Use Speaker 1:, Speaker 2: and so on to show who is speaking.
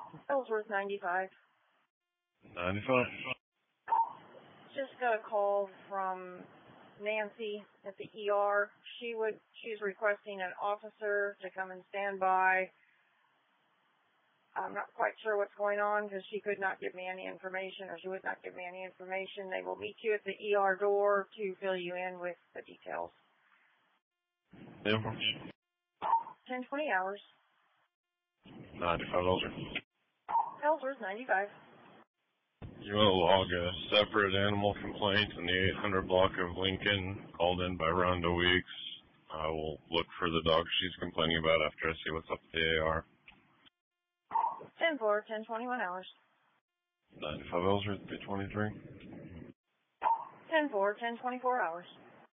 Speaker 1: Ellsworth 95.
Speaker 2: 95.
Speaker 1: Just got a call from Nancy at the ER. She's requesting an officer to come and stand by. I'm not quite sure what's going on because she could not give me any information, or she would not give me any information. They will meet you at the ER door to fill you in with the details. 10-20 hours.
Speaker 2: 95 Ellsworth.
Speaker 1: Ellsworth 95.
Speaker 2: You want to log a separate animal complaint in the 800 block of Lincoln called in by Rhonda Weeks. I will look for the dog she's complaining about after I see what's up with the AR.
Speaker 1: 10-4, 10-21 hours.
Speaker 2: 95 Ellsworth, 323.
Speaker 1: 10-4, 10-24 hours.